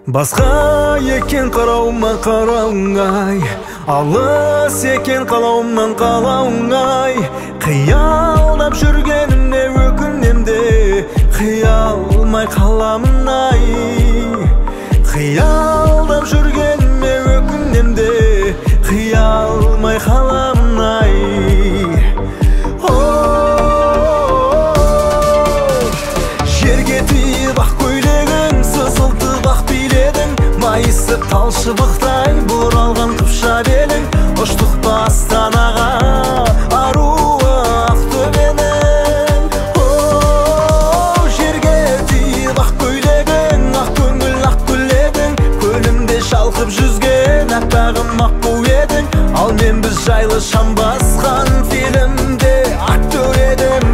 Басқа екен қарауыма қарауыңай, алыс екен қалауымнан қалауыңай. Қиялдап жүргенімде өкінемде, қиялмай қаламын ай. Қиялдап жүргеніме өкінемде, қиялмай қаламын ай. Жерге тиіп ақ көйлегің, сызылтып ақ биледің, майысып талшыбықтай бұралған қыпша белің. Ұштық па Астанаға, аруы Ақтөбенің. Жерге тиіп ақ көйлегің, ақ көңіл ақ гүледің, көлімде шалқып жүзген аппағым аққу едің. Ал мен біз жайлы шам басқан фильмде актер едім.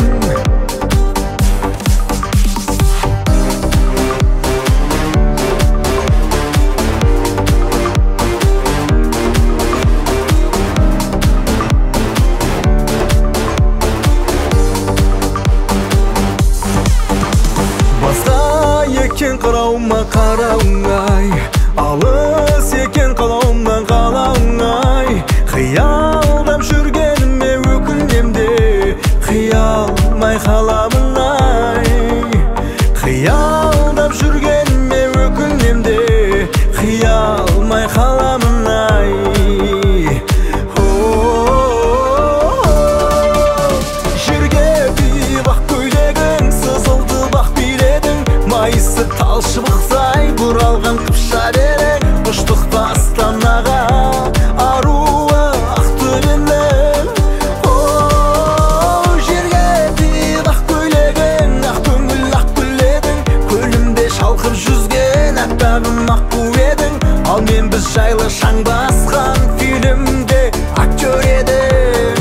Екен қарауыма қарауыңай, алыс екен қалауымнан қалауыңай. Қиялдап жүргеніме өкінемде, қиялмай қаламын ай. Қиялдап жүргеніме өкінемде, қиялмай қаламын ай. Жерге тиіп ақ көйлегің, сызылтып ақ биледің, майысып талшыбықтай бұралған қыпша белің. Ұштық па Астанаға, аруы Ақтөбенің. Жерге тиіп ақ көйлегің, ақ көңіл ақ гүледің, көлімде шалқып жүзген аппағым аққу едің. Ал мен біз жайлы шаң басқан фильмде актер едім.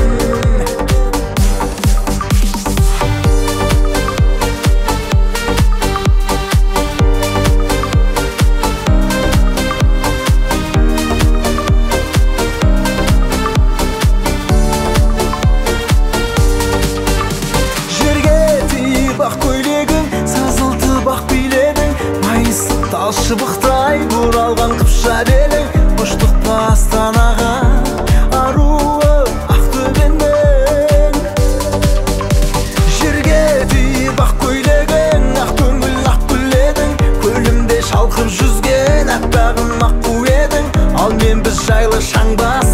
Ақ көйлегің, сызылтып ақ биледің, майысып талшыбықтай бұралған қыпша белің. Ұштық па Астанаға, аруы Ақтөбенің. Жерге тиіп ақ көйлегің, ақ көңіл ақ гүледің, көлімде шалқып жүзген аппағым аққу едің. Ал мен біз жайлы шаң бас